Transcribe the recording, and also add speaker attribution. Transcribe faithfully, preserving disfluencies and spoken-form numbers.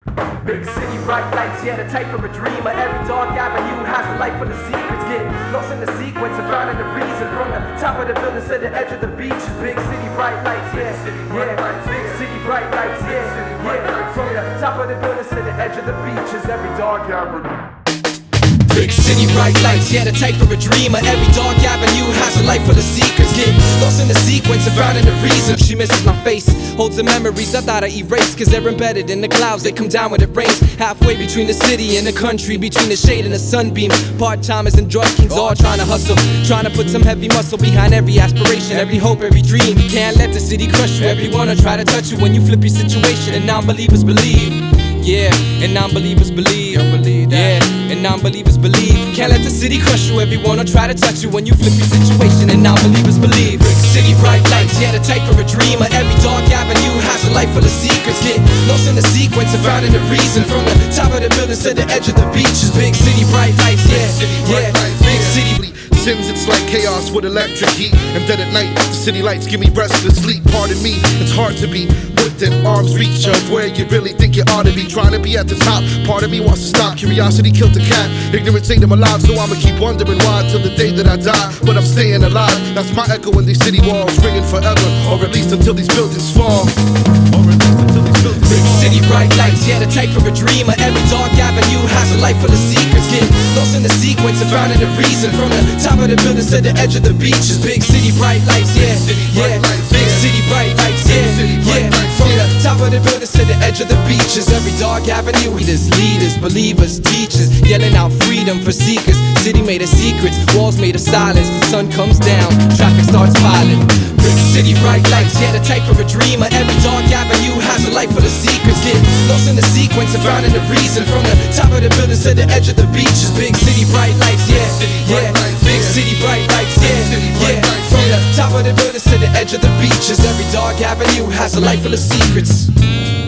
Speaker 1: Big city, bright lights, yeah, the type of a dreamer. Every dark avenue has a light full of secrets. Get lost in the sequence and finding the reason. From the top of the building to the edge of the beaches. Big city, bright lights, yeah, yeah. Big city, bright lights, yeah, yeah. From the top of the building to the edge of the beaches. Every dark avenue. Big city, bright lights, yeah, the type of a dreamer. Every dark avenue has a light full of secrets. Get lost in the sequence and finding the reason. She misses my face, holds the memories I thought I erased. Cause they're embedded in the clouds, they come down when it rains. Halfway between the city and the country, between the shade and the sunbeam. Part-timers and drug kings all trying to hustle, trying to put some heavy muscle behind every aspiration, every hope, every dream. Can't let the city crush you. Everyone will try to touch you when you flip your situation. And non-believers believe, yeah, and non-believers believe, yeah, and non-believers believe. Can't let the city crush you. Everyone will try to touch you when you flip your situation. And non-believers believe. Big city, bright lights, yeah, the type of a dreamer. Every dark avenue has a light full of secrets. Get lost in the sequence and finding the reason. From the top of the buildings to the edge of the beaches. Big city, bright lights, yeah, yeah, big city.
Speaker 2: Sims, it's like chaos with electric heat. And then at night, the city lights give me restless sleep. Pardon me, it's hard to be within arm's reach of where you really think you ought to be. Trying to be at the top, part of me wants to stop. Curiosity killed the cat, ignorance ate him alive. So I'ma keep wondering why till the day that I die. But I'm staying alive, that's my echo in these city walls, ringing forever, or at least until these buildings fall. Or at least until these buildings
Speaker 1: Big
Speaker 2: fall.
Speaker 1: city, bright lights, yeah, the type of a dreamer. Every dark avenue has a light full of secrets. Get lost in the sequence and finding the reason. From the top of the buildings to the edge of the beaches. Big city, bright lights, yeah, yeah. Big city, bright lights, yeah, yeah. From the top of the buildings to the edge of the beaches. Every dark avenue, leaders, leaders, believers, teachers, yelling out freedom for seekers. City made of secrets, walls made of silence. The sun comes down, traffic starts piling. Big city, bright lights, yeah, the type of a dreamer. Every dark avenue has a light full of secrets. Get lost in the sequence and finding the reason. From the top of the buildings to the edge of the beaches. Big city, bright lights, yeah, yeah. Big city, bright lights, yeah, yeah. From the top of the buildings to the edge of the beaches. Every dark avenue has a light full of secrets.